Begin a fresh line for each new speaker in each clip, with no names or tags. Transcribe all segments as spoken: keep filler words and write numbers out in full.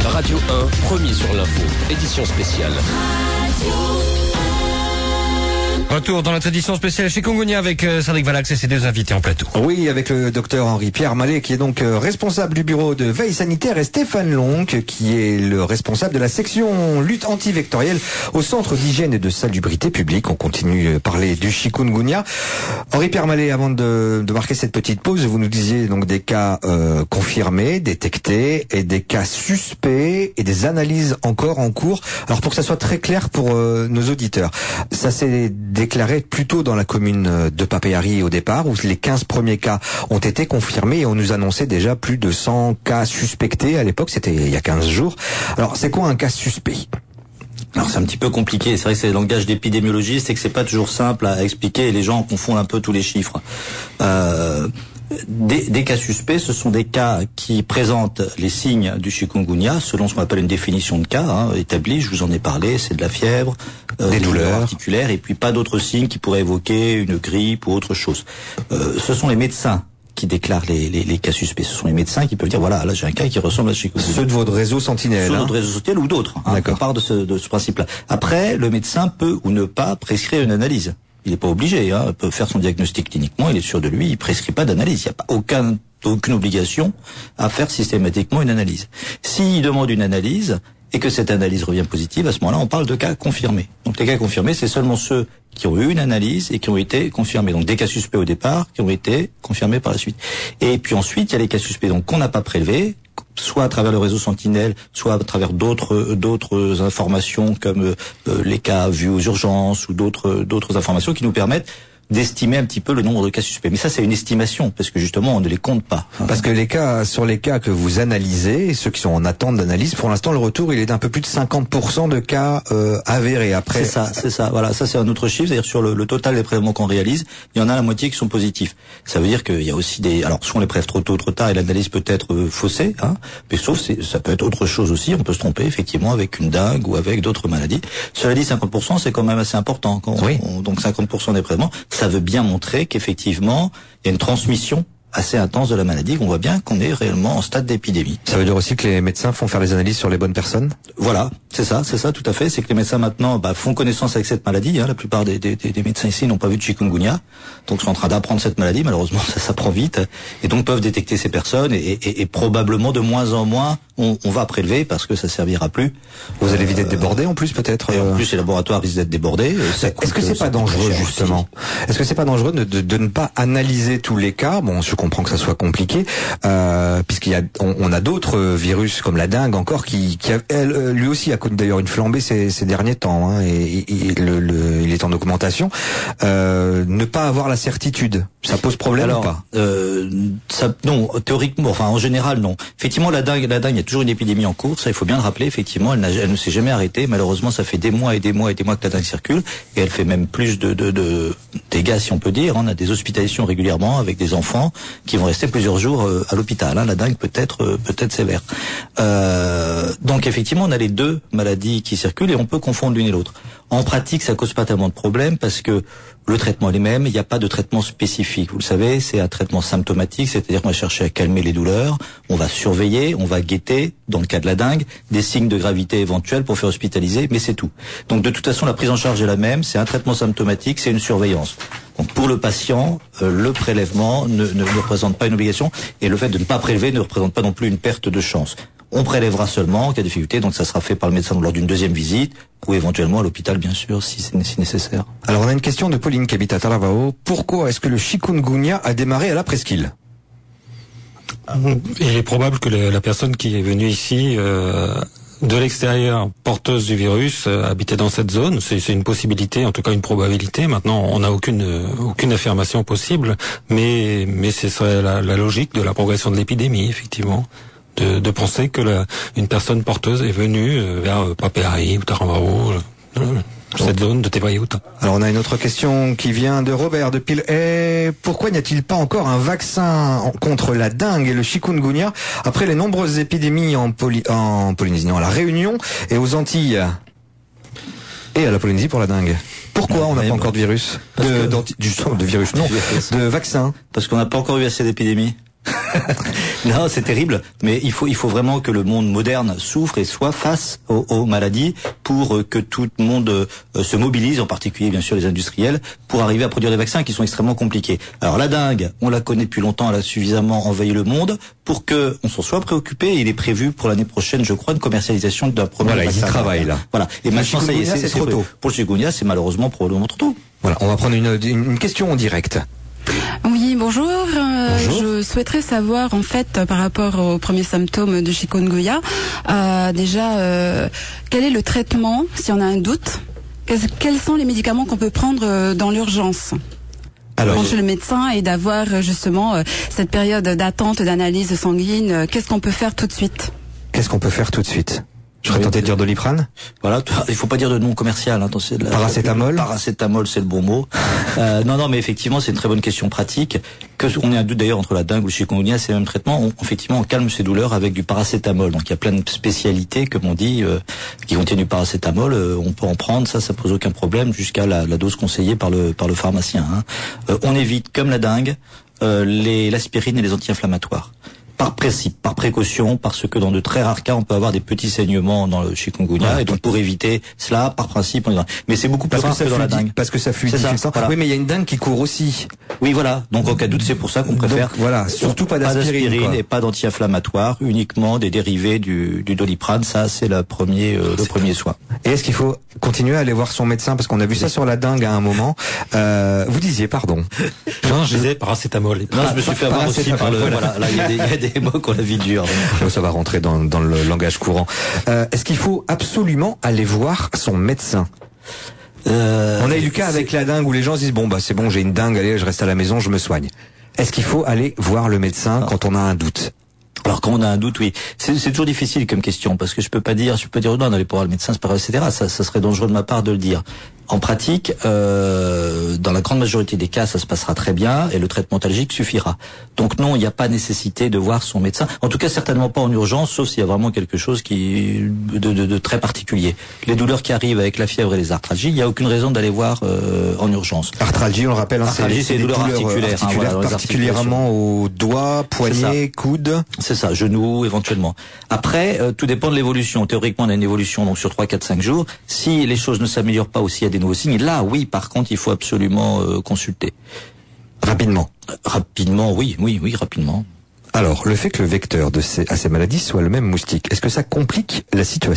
Radio un, premier sur l'info, édition spéciale.
Retour dans notre édition spéciale chikungunya avec euh, Cédric Valax et ses deux invités en plateau.
Oui, avec le docteur Henri-Pierre Mallet qui est donc euh, responsable du bureau de veille sanitaire et Stéphane Lonck qui est le responsable de la section lutte antivectorielle au centre d'hygiène et de salubrité publique. On continue de parler du chikungunya. Henri-Pierre Mallet, avant de, de marquer cette petite pause, vous nous disiez donc des cas euh, confirmés, détectés et des cas suspects et des analyses encore en cours. Alors pour que ça soit très clair pour euh, nos auditeurs, ça c'est déclaré plutôt dans la commune de Papeari au départ, où les quinze premiers cas ont été confirmés et on nous annonçait déjà plus de cent cas suspectés. À l'époque, c'était il y a quinze jours. Alors, c'est quoi un cas suspect ?
Alors c'est un petit peu compliqué, c'est vrai que c'est le langage d'épidémiologie, c'est que c'est pas toujours simple à expliquer et les gens confondent un peu tous les chiffres. Euh, des, des cas suspects, ce sont des cas qui présentent les signes du chikungunya selon ce qu'on appelle une définition de cas hein, établie, je vous en ai parlé, c'est de la fièvre, euh,
des, des douleurs.
douleurs articulaires et puis pas d'autres signes qui pourraient évoquer une grippe ou autre chose. Euh, ce sont les médecins qui déclarent les, les, les cas suspects. Ce sont les médecins qui peuvent dire voilà, là j'ai un cas qui ressemble à chikungunya.
Ceux de votre réseau Sentinelle.
Ceux de
hein.
notre réseau Sentinelle ou d'autres. Hein, on part de ce, de ce principe-là. Après, le médecin peut ou ne pas prescrire une analyse. Il n'est pas obligé, hein, il peut faire son diagnostic cliniquement, il est sûr de lui, il prescrit pas d'analyse. Il n'y a pas aucun, aucune obligation à faire systématiquement une analyse. S'il demande une analyse et que cette analyse revient positive, à ce moment-là, on parle de cas confirmés. Donc les cas confirmés, c'est seulement ceux qui ont eu une analyse et qui ont été confirmés. Donc des cas suspects au départ qui ont été confirmés par la suite. Et puis ensuite, il y a les cas suspects donc qu'on n'a pas prélevés, soit à travers le réseau Sentinelle, soit à travers d'autres d'autres informations comme euh, les cas vus aux urgences ou d'autres d'autres informations qui nous permettent d'estimer un petit peu le nombre de cas suspects. Mais ça, c'est une estimation, parce que justement, on ne les compte pas.
Parce que les cas, sur les cas que vous analysez, ceux qui sont en attente d'analyse, pour l'instant, le retour, il est d'un peu plus de cinquante pour cent de cas euh, avérés. Après,
c'est ça, c'est ça. Voilà, ça c'est un autre chiffre. C'est-à-dire sur le, le total des prélèvements qu'on réalise, il y en a la moitié qui sont positifs. Ça veut dire qu'il y a aussi des, alors soit on les prélève trop tôt, trop tard, et l'analyse peut être euh, faussée, hein. Mais sauf c'est, ça peut être autre chose aussi. On peut se tromper effectivement avec une dengue ou avec d'autres maladies. Cela dit, cinquante pour cent, c'est quand même assez important. Quand
oui.
on, donc cinquante pour cent des prélèvements, ça veut bien montrer qu'effectivement, il y a une transmission assez intense de la maladie, qu'on voit bien qu'on est réellement en stade d'épidémie.
Ça veut dire aussi que les médecins font faire les analyses sur les bonnes personnes ?
Voilà, c'est ça, c'est ça, tout à fait. C'est que les médecins maintenant bah, font connaissance avec cette maladie. Hein. La plupart des, des, des médecins ici n'ont pas vu de chikungunya, donc sont en train d'apprendre cette maladie. Malheureusement, ça, ça prend vite, et donc peuvent détecter ces personnes. Et, et, et probablement de moins en moins, on, on va prélever parce que ça servira plus.
Vous allez vite être débordé en plus, peut-être.
Et en plus, les laboratoires risquent d'être débordés.
Est-ce que c'est pas dangereux justement ? Est-ce que c'est pas dangereux de, de, de ne pas analyser tous les cas ? Bon, je comprends que ça soit compliqué, euh, puisqu'il y a, on, on a d'autres virus comme la dengue encore qui, qui a, elle, lui aussi a connu d'ailleurs une flambée ces, ces derniers temps, hein, et, et, et le, le, il est en augmentation. Euh, ne pas avoir la certitude, ça pose problème
Alors,
ou pas ?
euh, ça, non, théoriquement, enfin en général non. Effectivement, la dengue, la dengue, il y a toujours une épidémie en cours. Ça, il faut bien le rappeler. Effectivement, elle, elle ne s'est jamais arrêtée. Malheureusement, ça fait des mois et des mois et des mois que la dengue circule, et elle fait même plus de, de, de dégâts, si on peut dire. On a des hospitalisations régulièrement avec des enfants qui vont rester plusieurs jours euh, à l'hôpital. Hein. La dengue peut être euh, peut être sévère. Euh, donc effectivement, on a les deux maladies qui circulent et on peut confondre l'une et l'autre. En pratique, ça cause pas tellement de problèmes parce que le traitement est le même. Il n'y a pas de traitement spécifique. Vous le savez, c'est un traitement symptomatique, c'est-à-dire qu'on va chercher à calmer les douleurs, on va surveiller, on va guetter, dans le cas de la dengue, des signes de gravité éventuels pour faire hospitaliser, mais c'est tout. Donc de toute façon, la prise en charge est la même. C'est un traitement symptomatique, c'est une surveillance. Donc pour le patient, euh, le prélèvement ne, ne, ne représente pas une obligation et le fait de ne pas prélever ne représente pas non plus une perte de chance. On prélèvera seulement en cas de difficulté, donc ça sera fait par le médecin lors d'une deuxième visite ou éventuellement à l'hôpital bien sûr si c'est si nécessaire.
Alors on a une question de Pauline qui habite à Taravao. Pourquoi est-ce que le chikungunya a démarré à la presqu'île ?
Il est probable que la, la personne qui est venue ici euh, de l'extérieur, porteuse du virus, euh, habitait dans cette zone. C'est, c'est une possibilité, en tout cas une probabilité. Maintenant, on n'a aucune euh, aucune affirmation possible, mais mais ce serait la, la logique de la progression de l'épidémie, effectivement. De, de penser que la, une personne porteuse est venue euh, vers euh, Papeari ou Taravao, euh, cette zone de Tevaïouta.
Alors on a une autre question qui vient de Robert de Pilhet. Pourquoi n'y a-t-il pas encore un vaccin contre la dengue et le chikungunya après les nombreuses épidémies en, Poly, en Polynésie, non, à la Réunion et aux Antilles et à la Polynésie pour la dengue? Pourquoi on n'a pas encore de virus de,
que...
d'anti, du, de virus, non, de vaccin?
Parce qu'on n'a pas encore eu assez d'épidémies. Non, c'est terrible, mais il faut il faut vraiment que le monde moderne souffre et soit face aux, aux maladies pour que tout le monde euh, se mobilise, en particulier bien sûr les industriels, pour arriver à produire des vaccins qui sont extrêmement compliqués. Alors la dengue, on la connaît depuis longtemps, elle a suffisamment envahi le monde pour que on s'en soit préoccupé. Il est prévu pour l'année prochaine, je crois, une commercialisation d'un premier
voilà,
vaccin.
Voilà, ils y travaillent là.
Voilà. Et
le
maintenant ça y est, c'est,
c'est trop tôt.
Pour le chikungunya, c'est malheureusement probablement trop tôt.
Voilà, on va prendre une, une question en direct.
Oui, bonjour. Euh,
bonjour.
Je souhaiterais savoir, en fait, par rapport aux premiers symptômes de chikungunya, euh, déjà, euh, quel est le traitement, si on a un doute? Quels, quels sont les médicaments qu'on peut prendre dans l'urgence? Alors, chez le médecin, et d'avoir justement euh, cette période d'attente d'analyse sanguine, euh, qu'est-ce qu'on peut faire tout de suite?
Qu'est-ce qu'on peut faire tout de suite? Je serais tenté de dire Doliprane.
Voilà, il faut pas dire de nom commercial. Hein, c'est de la,
paracétamol.
Paracétamol, c'est le bon mot. euh, non, non, mais effectivement, c'est une très bonne question pratique. Que on ait un doute d'ailleurs entre la dengue ou le chikungunya, c'est le même traitement. On, effectivement, on calme ces douleurs avec du paracétamol. Donc, il y a plein de spécialités, comme on dit, euh, qui contiennent du paracétamol. Euh, on peut en prendre, ça, ça pose aucun problème, jusqu'à la, la dose conseillée par le par le pharmacien. Hein. Euh, on évite, comme la dengue, euh, les l'aspirine et les anti-inflammatoires. Par principe, par précaution, parce que dans de très rares cas, on peut avoir des petits saignements dans le chikungunya, voilà, et donc pour éviter cela, par principe, on y va. Mais c'est beaucoup plus rare que dans la dengue.
Parce que ça fluidifie le sang. Voilà. Oui, mais il y a une dengue qui court aussi.
Oui, voilà. Donc en cas de doute, c'est pour ça qu'on préfère.
Donc, voilà, surtout pas d'aspirine,
pas d'aspirine et pas d'anti-inflammatoire, uniquement des dérivés du, du Doliprane. Ça, c'est le premier, euh, le premier soin.
Et est-ce qu'il faut continuer à aller voir son médecin, parce qu'on a vu ça sur la dengue à un moment. Euh, vous disiez, pardon.
Non, je disais paracétamol.
Non, je me suis fait avoir aussi par le. Voilà, là, il y a des, il y a des mots qu'on a vie dure.
Ça va rentrer dans, dans le langage courant. Euh, est-ce qu'il faut absolument aller voir son médecin? Euh, On a eu le cas avec la dengue où les gens se disent bon bah c'est bon, j'ai une dengue, allez, je reste à la maison, je me soigne. Est-ce qu'il faut aller voir le médecin non. quand on a un doute?
Alors quand on a un doute, oui, c'est, c'est toujours difficile comme question parce que je peux pas dire, je peux pas dire non, d'aller pour voir le médecin, c'est pas grave, et cetera. Ça, ça serait dangereux de ma part de le dire. En pratique, euh, dans la grande majorité des cas, ça se passera très bien et le traitement antalgique suffira. Donc non, il n'y a pas nécessité de voir son médecin. En tout cas, certainement pas en urgence, sauf s'il y a vraiment quelque chose qui de, de, de très particulier. Les douleurs qui arrivent avec la fièvre et les arthralgies, il n'y a aucune raison d'aller voir euh, en urgence.
Arthralgie, on le rappelle, hein,
arthralgie, c'est, c'est des douleurs, douleurs articulaires,
articulaires, hein, voilà, particulièrement aux doigts, poignets, coudes.
C'est ça, genoux éventuellement. Après, euh, tout dépend de l'évolution. Théoriquement, on a une évolution donc sur trois, quatre, cinq jours. Si les choses ne s'améliorent pas, aussi il y a des nouveaux signes. Là, oui, par contre, il faut absolument euh, consulter.
Rapidement.
Euh, rapidement, oui, oui, oui, rapidement.
Alors, le fait que le vecteur de ces, à ces maladies soit le même moustique, est-ce que ça complique la situation ?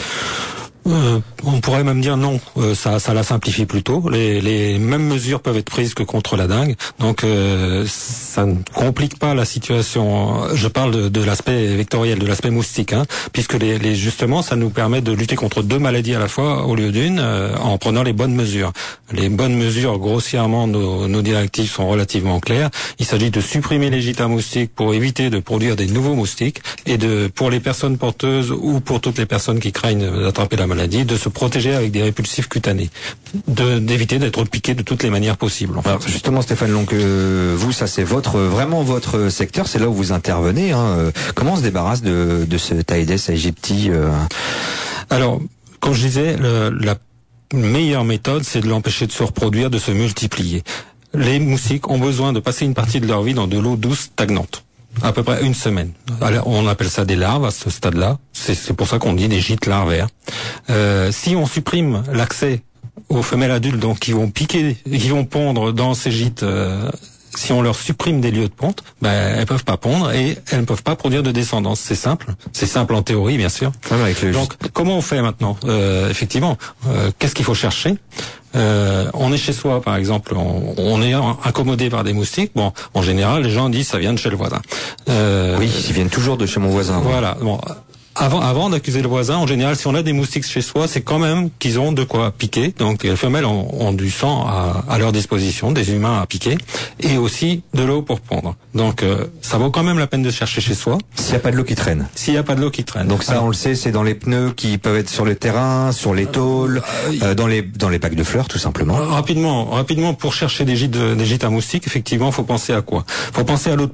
Euh, on pourrait même dire non, euh, ça, ça la simplifie plutôt. Les, les mêmes mesures peuvent être prises que contre la dengue, donc euh, ça ne complique pas la situation. Je parle de, de l'aspect vectoriel, de l'aspect moustique, hein, puisque les, les, justement, ça nous permet de lutter contre deux maladies à la fois au lieu d'une, euh, en prenant les bonnes mesures. Les bonnes mesures, grossièrement, nos, nos directives sont relativement claires. Il s'agit de supprimer les gîtes à moustiques pour éviter de produire des nouveaux moustiques, et de, pour les personnes porteuses ou pour toutes les personnes qui craignent d'attraper la maladie, de se protéger avec des répulsifs cutanés, de, d'éviter d'être piqué de toutes les manières possibles. Enfin,
alors justement, Stéphane Long, euh, vous, ça c'est votre vraiment votre secteur, c'est là où vous intervenez. Hein. Comment on se débarrasse de, de ce Aedes aegypti euh...
Alors, comme je disais, le, la meilleure méthode, c'est de l'empêcher de se reproduire, de se multiplier. Les moustiques ont besoin de passer une partie de leur vie dans de l'eau douce stagnante. À peu près une semaine. Alors, on appelle ça des larves à ce stade-là. C'est, c'est pour ça qu'on dit des gîtes larvaires. Euh, si on supprime l'accès aux femelles adultes, donc qui vont piquer, qui vont pondre dans ces gîtes, euh, si on leur supprime des lieux de ponte, ben elles peuvent pas pondre et elles ne peuvent pas produire de descendance. C'est simple. C'est simple en théorie, bien sûr.
Ah ouais, avec le
donc, comment on fait maintenant ? euh, Effectivement, euh, qu'est-ce qu'il faut chercher ? Euh, on est chez soi, par exemple, on, on est accommodé par des moustiques. Bon, en général, les gens disent ça vient de chez le voisin.
Euh, oui, ils viennent toujours de chez mon voisin.
Voilà. Bon, avant, avant d'accuser le voisin, en général, si on a des moustiques chez soi, c'est quand même qu'ils ont de quoi piquer. Donc, les femelles ont, ont du sang à, à leur disposition, des humains à piquer, et aussi de l'eau pour pondre. Donc, euh, ça vaut quand même la peine de chercher chez soi.
S'il n'y a pas de l'eau qui traîne.
S'il n'y a pas de l'eau qui traîne.
Donc ça, alors, on le sait, c'est dans les pneus qui peuvent être sur le terrain, sur les tôles, euh, dans les dans les bacs de fleurs, tout simplement.
Rapidement, rapidement, pour chercher des gîtes, des gîtes à moustiques, effectivement, faut penser à quoi ? Faut penser à l'eau de pluie.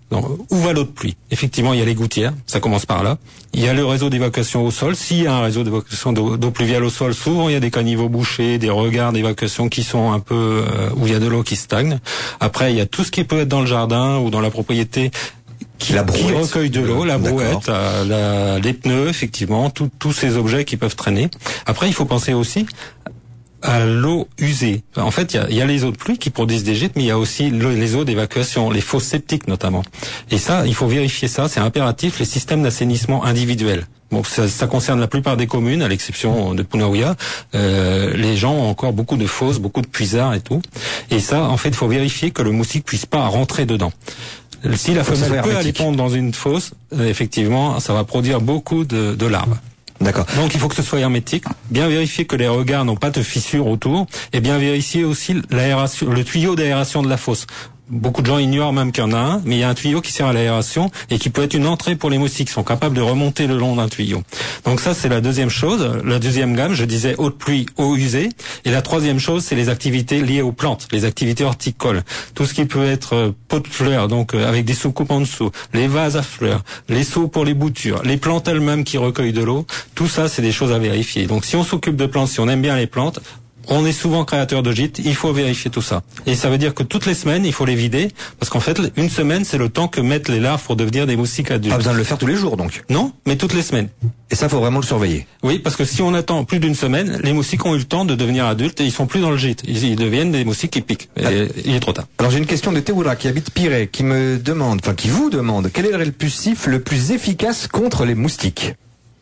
Donc, où va l'eau de pluie? Effectivement, il y a les gouttières, ça commence par là. Il y a le réseau d'évacuation au sol. S'il y a un réseau d'évacuation d'eau, d'eau pluviale au sol, souvent il y a des caniveaux bouchés, des regards d'évacuation qui sont un peu euh, où il y a de l'eau qui stagne. Après, il y a tout ce qui peut être dans le jardin ou dans la propriété qui,
la
qui recueille de l'eau, la brouette,
D'accord.
la, la, les pneus, effectivement, tout, tous ces objets qui peuvent traîner. Après, il faut penser aussi à l'eau usée. En fait, il y a, il y a les eaux de pluie qui produisent des gîtes, mais il y a aussi le, les eaux d'évacuation, les fosses septiques notamment. Et ça, il faut vérifier ça, c'est impératif, les systèmes d'assainissement individuels. Bon, ça, ça concerne la plupart des communes, à l'exception de Punaouia. Euh, les gens ont encore beaucoup de fosses, beaucoup de puisards et tout. Et ça, en fait, il faut vérifier que le moustique puisse pas rentrer dedans. Si la femelle peut aller pondre dans une fosse, euh, effectivement, ça va produire beaucoup de, de larves.
D'accord.
Donc il faut que ce soit hermétique, bien vérifier que les regards n'ont pas de fissures autour, et bien vérifier aussi l'aération, le tuyau d'aération de la fosse. Beaucoup de gens ignorent même qu'il y en a un, mais il y a un tuyau qui sert à l'aération et qui peut être une entrée pour les moustiques. Ils sont capables de remonter le long d'un tuyau. Donc ça, c'est la deuxième chose. La deuxième gamme, je disais eau de pluie, eau usée. Et la troisième chose, c'est les activités liées aux plantes, les activités horticoles. Tout ce qui peut être euh, pot de fleurs, donc euh, avec des soucoupes en dessous, les vases à fleurs, les seaux pour les boutures, les plantes elles-mêmes qui recueillent de l'eau. Tout ça, c'est des choses à vérifier. Donc si on s'occupe de plantes, si on aime bien les plantes, on est souvent créateur de gîtes, il faut vérifier tout ça. Et ça veut dire que toutes les semaines, il faut les vider, parce qu'en fait, une semaine, c'est le temps que mettent les larves pour devenir des moustiques adultes.
Pas besoin de le faire tous les jours, donc.
Non, mais toutes les semaines.
Et ça, faut vraiment le surveiller.
Oui, parce que si on attend plus d'une semaine, les moustiques ont eu le temps de devenir adultes et ils sont plus dans le gîte. Ils, ils deviennent des moustiques qui piquent. Et
Ah.
il est trop tard.
Alors j'ai une question de Théoura qui habite Pirée, qui me demande, enfin qui vous demande, quel est le répulsif le plus efficace contre les moustiques?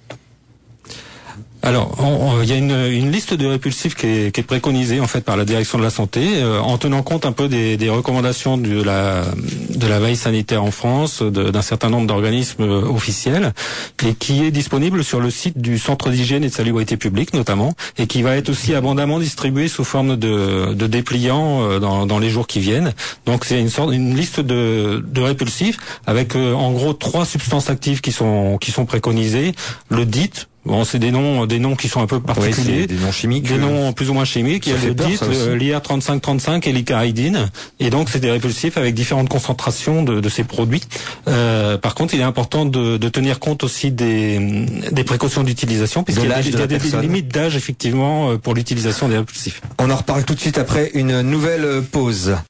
Alors, on- on- il y a une, une liste de répulsifs qui est, qui est préconisée en fait par la direction de la santé, euh, en tenant compte un peu des, des recommandations de la, de la veille sanitaire en France, de- d'un certain nombre d'organismes euh, officiels, et qui est disponible sur le site du Centre d'hygiène et de salubrité publique notamment, et qui va être aussi abondamment distribué sous forme de, de dépliants euh, dans, dans les jours qui viennent. Donc c'est une sorte, une liste de, de répulsifs avec euh, en gros trois substances actives qui sont qui sont préconisées. Le D I T. Bon, c'est des noms, des noms qui sont un peu particuliers,
c'est des noms chimiques.
des
euh,
noms plus ou moins chimiques. Il y
ça
a
fait
le
peur,
D I T,
ça aussi.
l'I R trente-cinq trente-cinq et l'icaridine. Et donc, c'est des répulsifs avec différentes concentrations de, de ces produits. Euh, par contre, il est important de, de tenir compte aussi des, des précautions d'utilisation, puisqu'il y a,
l'âge
des,
de
il y a
la
des- des
personne.
limites d'âge, effectivement, pour l'utilisation des répulsifs.
On en reparle tout de suite après une nouvelle pause.